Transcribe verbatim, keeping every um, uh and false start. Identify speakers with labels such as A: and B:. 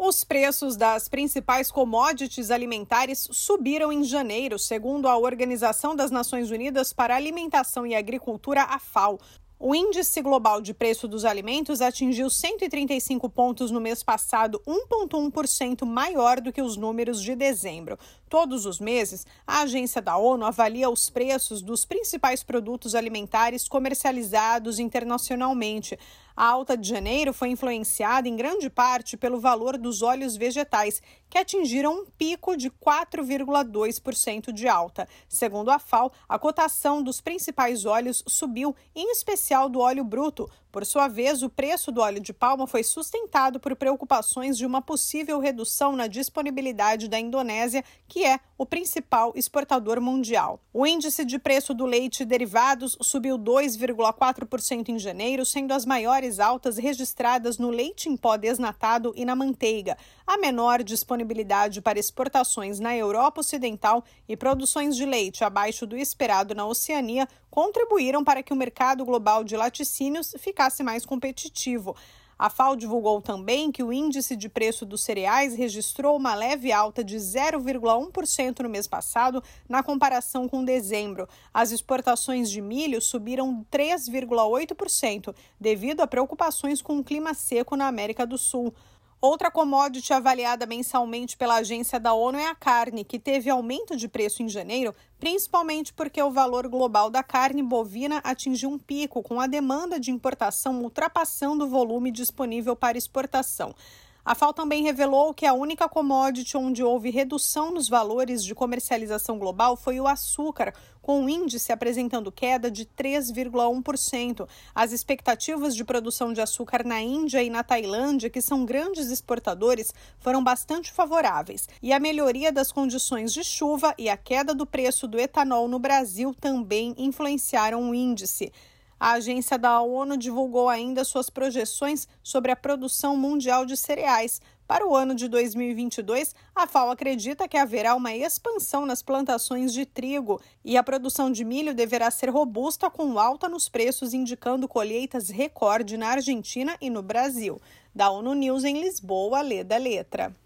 A: Os preços das principais commodities alimentares subiram em janeiro, segundo a Organização das Nações Unidas para a Alimentação e Agricultura, a FAO. O índice global de preço dos alimentos atingiu cento e trinta e cinco pontos no mês passado, um vírgula um por cento maior do que os números de dezembro. Todos os meses, a agência da ONU avalia os preços dos principais produtos alimentares comercializados internacionalmente. A alta de janeiro foi influenciada em grande parte pelo valor dos óleos vegetais, que atingiram um pico de quatro vírgula dois por cento de alta. Segundo a FAO, a cotação dos principais óleos subiu, em especial do óleo bruto. Por sua vez, o preço do óleo de palma foi sustentado por preocupações de uma possível redução na disponibilidade da Indonésia, que é o principal exportador mundial. O índice de preço do leite e derivados subiu dois vírgula quatro por cento em janeiro, sendo as maiores altas registradas no leite em pó desnatado e na manteiga. A menor disponibilidade para exportações na Europa Ocidental e produções de leite abaixo do esperado na Oceania contribuíram para que o mercado global de laticínios ficasse mais competitivo. A FAO divulgou também que o índice de preço dos cereais registrou uma leve alta de zero vírgula um por cento no mês passado, na comparação com dezembro. As exportações de milho subiram três vírgula oito por cento, devido a preocupações com o clima seco na América do Sul. Outra commodity avaliada mensalmente pela agência da ONU é a carne, que teve aumento de preço em janeiro, principalmente porque o valor global da carne bovina atingiu um pico, com a demanda de importação ultrapassando o volume disponível para exportação. A FAO também revelou que a única commodity onde houve redução nos valores de comercialização global foi o açúcar, com o índice apresentando queda de três vírgula um por cento. As expectativas de produção de açúcar na Índia e na Tailândia, que são grandes exportadores, foram bastante favoráveis. E a melhoria das condições de chuva e a queda do preço do etanol no Brasil também influenciaram o índice. A agência da ONU divulgou ainda suas projeções sobre a produção mundial de cereais. Para o ano de dois mil e vinte e dois, a FAO acredita que haverá uma expansão nas plantações de trigo e a produção de milho deverá ser robusta, com alta nos preços, indicando colheitas recorde na Argentina e no Brasil. Da ONU News em Lisboa, Leda Letra.